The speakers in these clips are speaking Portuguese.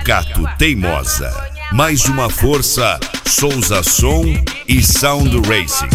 Sindicato Teimosa. Mais uma força, Souza Som e Sound Racing.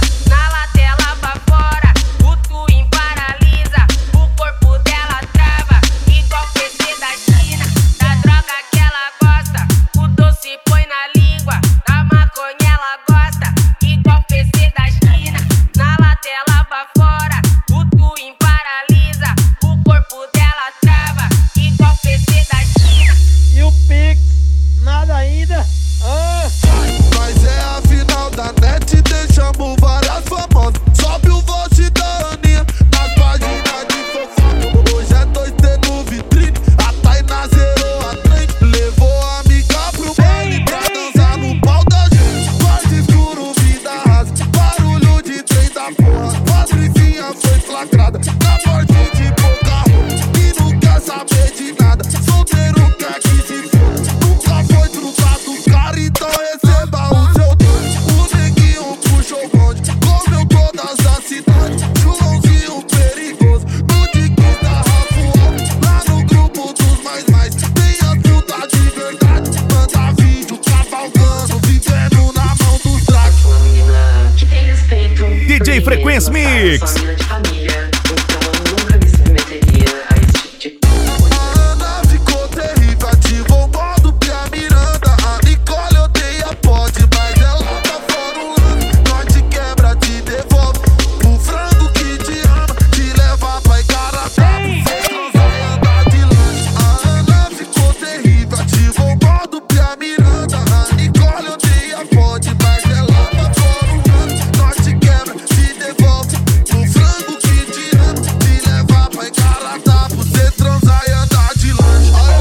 Mas é a final da net, deixamos várias famosas. Sobe o vote da Aninha nas páginas de fofoca. Hoje é 2T no vitrine, a Tainá zerou a trem. Levou a amiga pro baile pra dançar no pau da gente. Quarto escuro, vida rasa, barulho de trem da porra. Patricinha foi flagrada na morte de pouca roupa. E não quer saber de nada, solteiro quer que se foda. Nunca foi trocado cara, então receba o seu dono. O neguinho puxou o bonde, comeu todas as cidades. Joãozinho perigoso, no Dicks da Rafual. Lá no grupo dos mais, tem as putas de verdade. Manda vídeo cavalgando, vivendo na mão dos dragos. Uma menina que tem respeito. DJ Frequência Mix. Sou menina de família, então eu nunca me submeteria a esse tipo de coisa. A Ana ficou terrível, ativou o modo Pia Miranda. A Nicole odeia pode, mas ela tá fora um lance. Nós te quebra, te devolve o frango que te ama, te leva pra Igarapé. Cê transar e andar de lanche. A Ana ficou terrível, ativou o modo Pia Miranda. A Nicole odeia pode, mas ela tá fora um lance. Nós te quebra, te devolve o frango que te ama, te leva pra Igarapé. Cê transar e andar de lanche. Aí,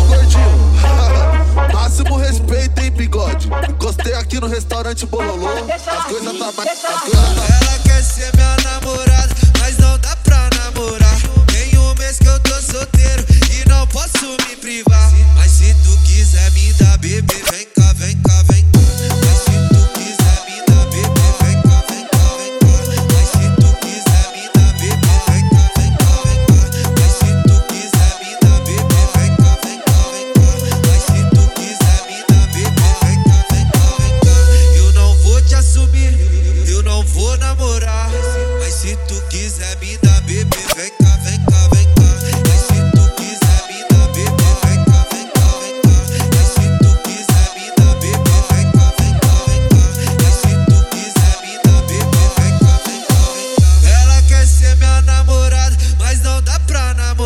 gordinho, máximo respeito, hein, bigode. Gostei aqui no restaurante Bololô. As coisas tá mais. Ela quer ser minha namorada.